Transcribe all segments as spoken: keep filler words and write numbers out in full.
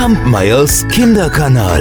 Kampmeyers Kinderkanal.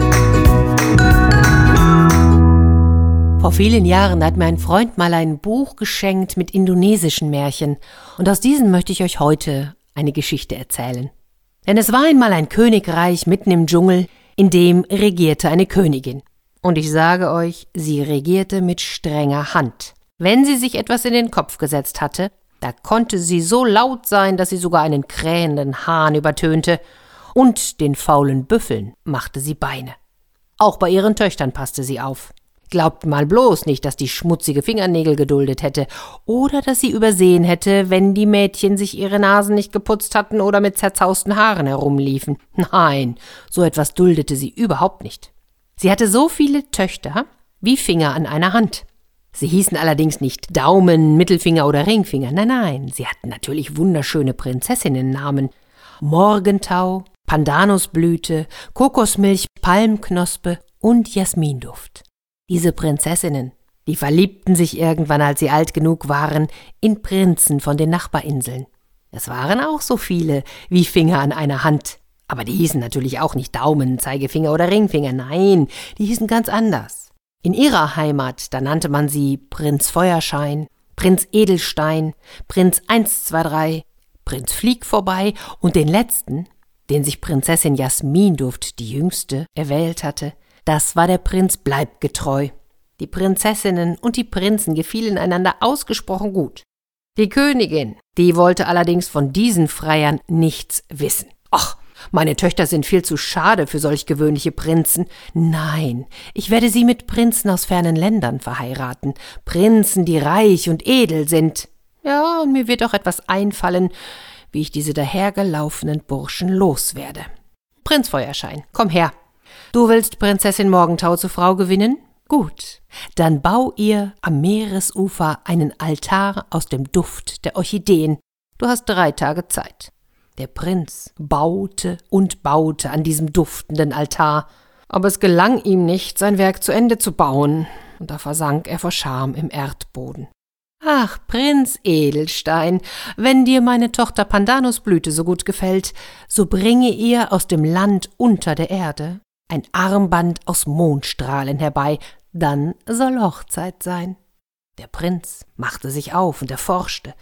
Vor vielen Jahren hat mir ein Freund mal ein Buch geschenkt mit indonesischen Märchen. Und aus diesem möchte ich euch heute eine Geschichte erzählen. Denn es war einmal ein Königreich mitten im Dschungel, in dem regierte eine Königin. Und ich sage euch, sie regierte mit strenger Hand. Wenn sie sich etwas in den Kopf gesetzt hatte, da konnte sie so laut sein, dass sie sogar einen krähenden Hahn übertönte, und den faulen Büffeln machte sie Beine. Auch bei ihren Töchtern passte sie auf. Glaubt mal bloß nicht, dass die schmutzige Fingernägel geduldet hätte oder dass sie übersehen hätte, wenn die Mädchen sich ihre Nasen nicht geputzt hatten oder mit zerzausten Haaren herumliefen. Nein, so etwas duldete sie überhaupt nicht. Sie hatte so viele Töchter wie Finger an einer Hand. Sie hießen allerdings nicht Daumen, Mittelfinger oder Ringfinger. Nein, nein, sie hatten natürlich wunderschöne Prinzessinnennamen. Morgentau, Pandanusblüte, Kokosmilch, Palmknospe und Jasminduft. Diese Prinzessinnen, die verliebten sich irgendwann, als sie alt genug waren, in Prinzen von den Nachbarinseln. Es waren auch so viele wie Finger an einer Hand. Aber die hießen natürlich auch nicht Daumen, Zeigefinger oder Ringfinger. Nein, die hießen ganz anders. In ihrer Heimat, da nannte man sie Prinz Feuerschein, Prinz Edelstein, Prinz eins zwei drei, Prinz Flieg vorbei und den letzten, den sich Prinzessin Jasminduft, die jüngste, erwählt hatte, das war der Prinz Bleibgetreu. Die Prinzessinnen und die Prinzen gefielen einander ausgesprochen gut. Die Königin, die wollte allerdings von diesen Freiern nichts wissen. »Ach, meine Töchter sind viel zu schade für solch gewöhnliche Prinzen. Nein, ich werde sie mit Prinzen aus fernen Ländern verheiraten. Prinzen, die reich und edel sind. Ja, und mir wird auch etwas einfallen, wie ich diese dahergelaufenen Burschen loswerde. Prinz Feuerschein, komm her. Du willst Prinzessin Morgentau zur Frau gewinnen? Gut, dann bau ihr am Meeresufer einen Altar aus dem Duft der Orchideen. Du hast drei Tage Zeit.« Der Prinz baute und baute an diesem duftenden Altar, aber es gelang ihm nicht, sein Werk zu Ende zu bauen, und da versank er vor Scham im Erdboden. »Ach, Prinz Edelstein, wenn dir meine Tochter Pandanusblüte so gut gefällt, so bringe ihr aus dem Land unter der Erde ein Armband aus Mondstrahlen herbei, dann soll Hochzeit sein.« Der Prinz machte sich auf und erforschte.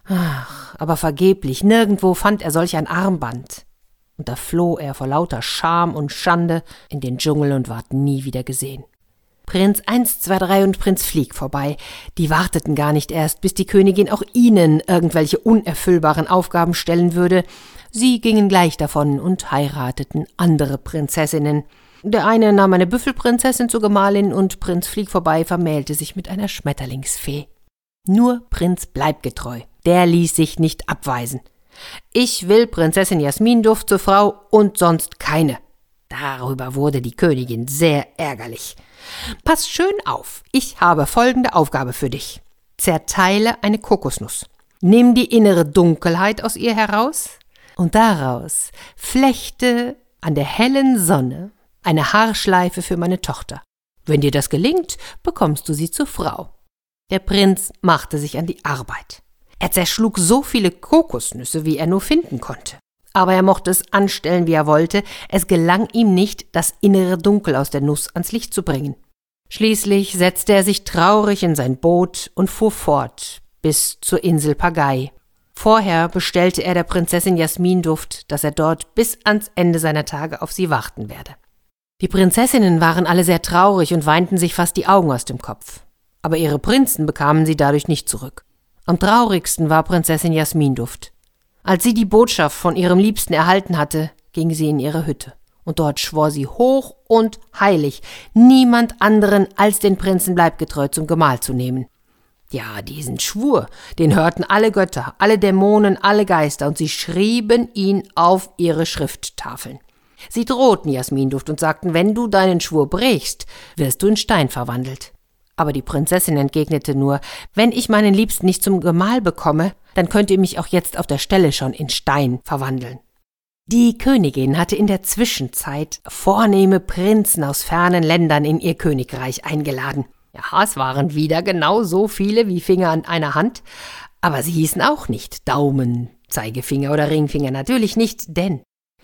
Ach, aber vergeblich, nirgendwo fand er solch ein Armband. Und da floh er vor lauter Scham und Schande in den Dschungel und ward nie wieder gesehen. Prinz eins zwei drei und Prinz Flieg vorbei, die warteten gar nicht erst, bis die Königin auch ihnen irgendwelche unerfüllbaren Aufgaben stellen würde. Sie gingen gleich davon und heirateten andere Prinzessinnen. Der eine nahm eine Büffelprinzessin zur Gemahlin und Prinz Flieg vorbei vermählte sich mit einer Schmetterlingsfee. Nur Prinz Bleibgetreu, der ließ sich nicht abweisen. »Ich will Prinzessin Jasminduft zur Frau und sonst keine.« Darüber wurde die Königin sehr ärgerlich. »Pass schön auf, ich habe folgende Aufgabe für dich. Zerteile eine Kokosnuss, nimm die innere Dunkelheit aus ihr heraus und daraus flechte an der hellen Sonne eine Haarschleife für meine Tochter. Wenn dir das gelingt, bekommst du sie zur Frau.« Der Prinz machte sich an die Arbeit. Er zerschlug so viele Kokosnüsse, wie er nur finden konnte. Aber er mochte es anstellen, wie er wollte, es gelang ihm nicht, das innere Dunkel aus der Nuss ans Licht zu bringen. Schließlich setzte er sich traurig in sein Boot und fuhr fort bis zur Insel Pagai. Vorher bestellte er der Prinzessin Jasminduft, dass er dort bis ans Ende seiner Tage auf sie warten werde. Die Prinzessinnen waren alle sehr traurig und weinten sich fast die Augen aus dem Kopf. Aber ihre Prinzen bekamen sie dadurch nicht zurück. Am traurigsten war Prinzessin Jasminduft. Als sie die Botschaft von ihrem Liebsten erhalten hatte, ging sie in ihre Hütte. Und dort schwor sie hoch und heilig, niemand anderen als den Prinzen Bleibgetreu zum Gemahl zu nehmen. Ja, diesen Schwur, den hörten alle Götter, alle Dämonen, alle Geister, und sie schrieben ihn auf ihre Schrifttafeln. Sie drohten Jasminduft und sagten, wenn du deinen Schwur brichst, wirst du in Stein verwandelt. Aber die Prinzessin entgegnete nur, wenn ich meinen Liebsten nicht zum Gemahl bekomme, dann könnt ihr mich auch jetzt auf der Stelle schon in Stein verwandeln. Die Königin hatte in der Zwischenzeit vornehme Prinzen aus fernen Ländern in ihr Königreich eingeladen. Ja, es waren wieder genau so viele wie Finger an einer Hand, aber sie hießen auch nicht Daumen, Zeigefinger oder Ringfinger, natürlich nicht, denn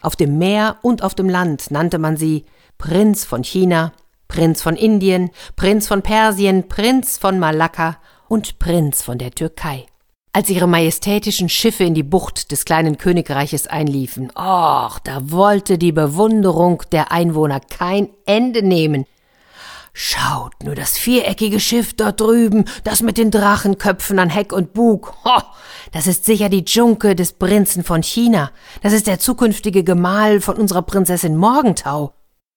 Auf dem Meer und auf dem Land nannte man sie Prinz von China, Prinz von Indien, Prinz von Persien, Prinz von Malakka und Prinz von der Türkei. Als ihre majestätischen Schiffe in die Bucht des kleinen Königreiches einliefen, och, da wollte die Bewunderung der Einwohner kein Ende nehmen. Schaut nur das viereckige Schiff dort drüben, das mit den Drachenköpfen an Heck und Bug. Ho, das ist sicher die Dschunke des Prinzen von China. Das ist der zukünftige Gemahl von unserer Prinzessin Morgentau.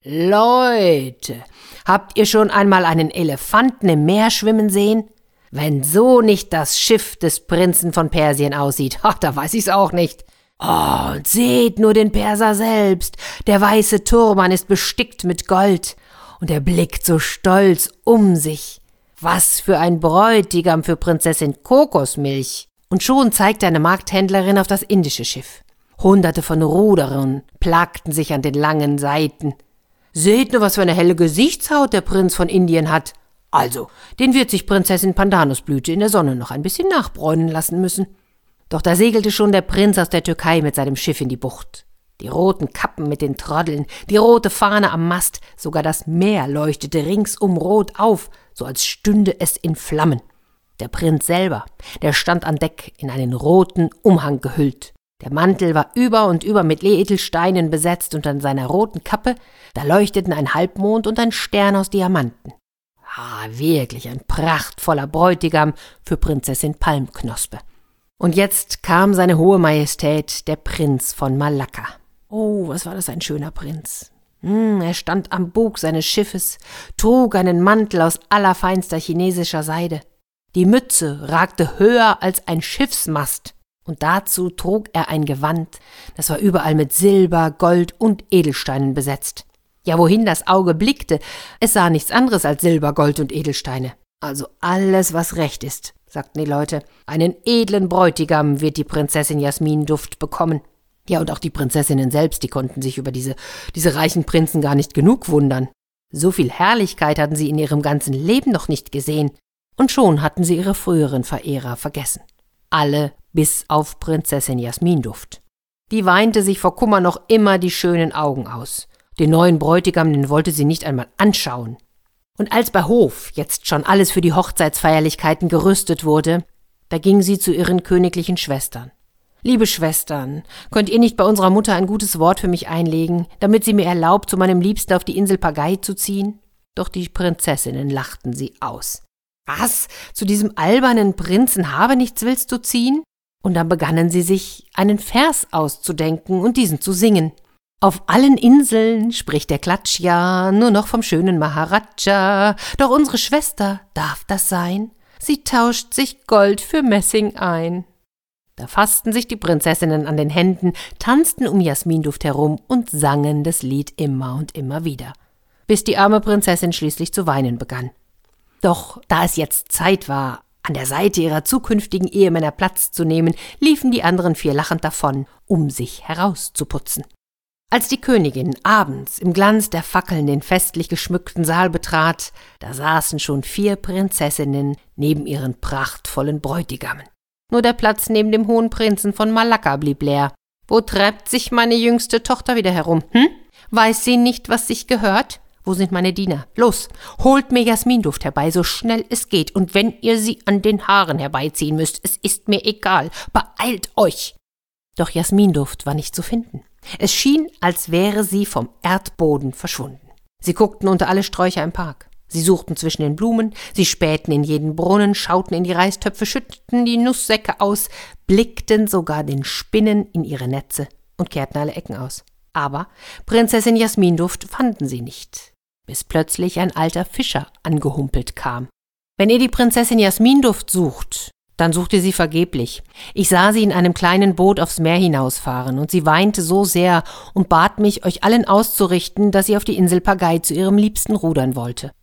Leute, habt ihr schon einmal einen Elefanten im Meer schwimmen sehen? Wenn so nicht das Schiff des Prinzen von Persien aussieht, ach, da weiß ich's auch nicht. Oh, und seht nur den Perser selbst. Der weiße Turban ist bestickt mit Gold. Und er blickt so stolz um sich. Was für ein Bräutigam für Prinzessin Kokosmilch. Und schon zeigte eine Markthändlerin auf das indische Schiff. Hunderte von Ruderern plagten sich an den langen Seiten. Seht nur, was für eine helle Gesichtshaut der Prinz von Indien hat. Also, den wird sich Prinzessin Pandanusblüte in der Sonne noch ein bisschen nachbräunen lassen müssen. Doch da segelte schon der Prinz aus der Türkei mit seinem Schiff in die Bucht. Die roten Kappen mit den Troddeln, die rote Fahne am Mast, sogar das Meer leuchtete ringsum rot auf, so als stünde es in Flammen. Der Prinz selber, der stand an Deck in einen roten Umhang gehüllt. Der Mantel war über und über mit Edelsteinen besetzt und an seiner roten Kappe, da leuchteten ein Halbmond und ein Stern aus Diamanten. Ah, wirklich ein prachtvoller Bräutigam für Prinzessin Palmknospe. Und jetzt kam seine hohe Majestät, der Prinz von Malakka. Oh, was war das ein schöner Prinz. Hm, er stand am Bug seines Schiffes, trug einen Mantel aus allerfeinster chinesischer Seide. Die Mütze ragte höher als ein Schiffsmast, und dazu trug er ein Gewand, das war überall mit Silber, Gold und Edelsteinen besetzt. Ja, wohin das Auge blickte, es sah nichts anderes als Silber, Gold und Edelsteine. Also alles, was recht ist, sagten die Leute. Einen edlen Bräutigam wird die Prinzessin Jasminduft bekommen. Ja, und auch die Prinzessinnen selbst, die konnten sich über diese, diese reichen Prinzen gar nicht genug wundern. So viel Herrlichkeit hatten sie in ihrem ganzen Leben noch nicht gesehen. Und schon hatten sie ihre früheren Verehrer vergessen. Alle bis auf Prinzessin Jasminduft. Die weinte sich vor Kummer noch immer die schönen Augen aus. Den neuen Bräutigam, den wollte sie nicht einmal anschauen. Und als bei Hof jetzt schon alles für die Hochzeitsfeierlichkeiten gerüstet wurde, da ging sie zu ihren königlichen Schwestern. »Liebe Schwestern, könnt ihr nicht bei unserer Mutter ein gutes Wort für mich einlegen, damit sie mir erlaubt, zu meinem Liebsten auf die Insel Pagai zu ziehen?« Doch die Prinzessinnen lachten sie aus. »Was? Zu diesem albernen Prinzen Habenichts willst du ziehen?« Und dann begannen sie sich einen Vers auszudenken und diesen zu singen. »Auf allen Inseln spricht der Klatsch ja nur noch vom schönen Maharaja, doch unsere Schwester, darf das sein? Sie tauscht sich Gold für Messing ein.« Da fassten sich die Prinzessinnen an den Händen, tanzten um Jasminduft herum und sangen das Lied immer und immer wieder, bis die arme Prinzessin schließlich zu weinen begann. Doch da es jetzt Zeit war, an der Seite ihrer zukünftigen Ehemänner Platz zu nehmen, liefen die anderen vier lachend davon, um sich herauszuputzen. Als die Königin abends im Glanz der Fackeln den festlich geschmückten Saal betrat, da saßen schon vier Prinzessinnen neben ihren prachtvollen Bräutigamen. Nur der Platz neben dem hohen Prinzen von Malakka blieb leer. »Wo treibt sich meine jüngste Tochter wieder herum, hm? Weiß sie nicht, was sich gehört? Wo sind meine Diener? Los, holt mir Jasminduft herbei, so schnell es geht, und wenn ihr sie an den Haaren herbeiziehen müsst, es ist mir egal, beeilt euch!« Doch Jasminduft war nicht zu finden. Es schien, als wäre sie vom Erdboden verschwunden. Sie guckten unter alle Sträucher im Park. Sie suchten zwischen den Blumen, sie spähten in jeden Brunnen, schauten in die Reistöpfe, schütteten die Nusssäcke aus, blickten sogar den Spinnen in ihre Netze und kehrten alle Ecken aus. Aber Prinzessin Jasminduft fanden sie nicht, bis plötzlich ein alter Fischer angehumpelt kam. »Wenn ihr die Prinzessin Jasminduft sucht, dann sucht ihr sie vergeblich. Ich sah sie in einem kleinen Boot aufs Meer hinausfahren, und sie weinte so sehr und bat mich, euch allen auszurichten, dass sie auf die Insel Pagai zu ihrem Liebsten rudern wollte.«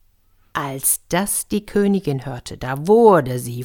Als das die Königin hörte, da wurde sie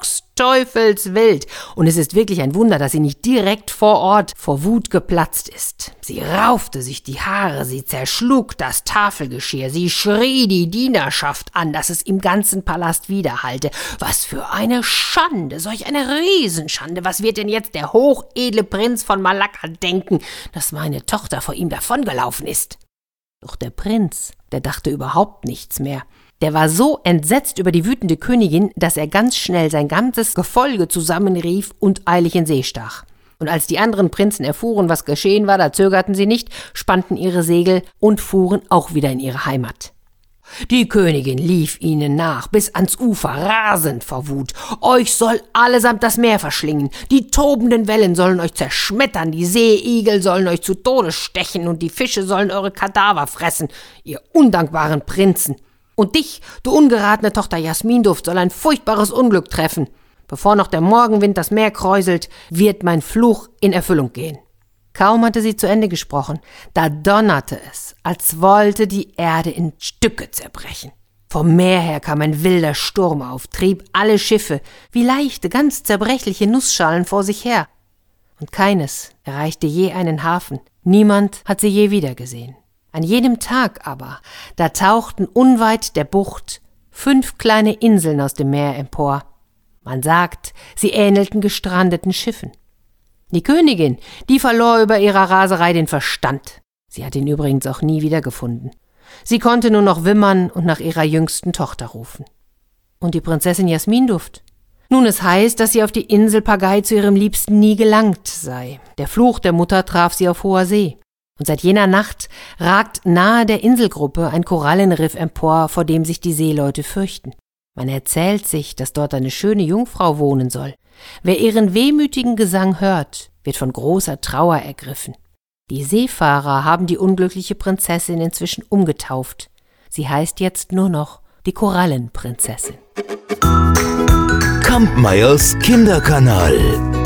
fuchsteufelswild. Und es ist wirklich ein Wunder, dass sie nicht direkt vor Ort vor Wut geplatzt ist. Sie raufte sich die Haare, sie zerschlug das Tafelgeschirr, sie schrie die Dienerschaft an, dass es im ganzen Palast widerhallte. Was für eine Schande, solch eine Riesenschande. Was wird denn jetzt der hochedle Prinz von Malakka denken, dass meine Tochter vor ihm davongelaufen ist? Doch der Prinz, der dachte überhaupt nichts mehr. Der war so entsetzt über die wütende Königin, dass er ganz schnell sein ganzes Gefolge zusammenrief und eilig in See stach. Und als die anderen Prinzen erfuhren, was geschehen war, da zögerten sie nicht, spannten ihre Segel und fuhren auch wieder in ihre Heimat. Die Königin lief ihnen nach, bis ans Ufer, rasend vor Wut. Euch soll allesamt das Meer verschlingen, die tobenden Wellen sollen euch zerschmettern, die Seeigel sollen euch zu Tode stechen und die Fische sollen eure Kadaver fressen, ihr undankbaren Prinzen. Und dich, du ungeratene Tochter Jasminduft, soll ein furchtbares Unglück treffen. Bevor noch der Morgenwind das Meer kräuselt, wird mein Fluch in Erfüllung gehen. Kaum hatte sie zu Ende gesprochen, da donnerte es, als wollte die Erde in Stücke zerbrechen. Vom Meer her kam ein wilder Sturm auf, trieb alle Schiffe wie leichte, ganz zerbrechliche Nussschalen vor sich her. Und keines erreichte je einen Hafen, niemand hat sie je wiedergesehen. An jenem Tag aber, da tauchten unweit der Bucht fünf kleine Inseln aus dem Meer empor. Man sagt, sie ähnelten gestrandeten Schiffen. Die Königin, die verlor über ihrer Raserei den Verstand. Sie hat ihn übrigens auch nie wiedergefunden. Sie konnte nur noch wimmern und nach ihrer jüngsten Tochter rufen. Und die Prinzessin Jasminduft? Nun, es heißt, dass sie auf die Insel Pagai zu ihrem Liebsten nie gelangt sei. Der Fluch der Mutter traf sie auf hoher See. Und seit jener Nacht ragt nahe der Inselgruppe ein Korallenriff empor, vor dem sich die Seeleute fürchten. Man erzählt sich, dass dort eine schöne Jungfrau wohnen soll. Wer ihren wehmütigen Gesang hört, wird von großer Trauer ergriffen. Die Seefahrer haben die unglückliche Prinzessin inzwischen umgetauft. Sie heißt jetzt nur noch die Korallenprinzessin. Kampmeyers Kinderkanal.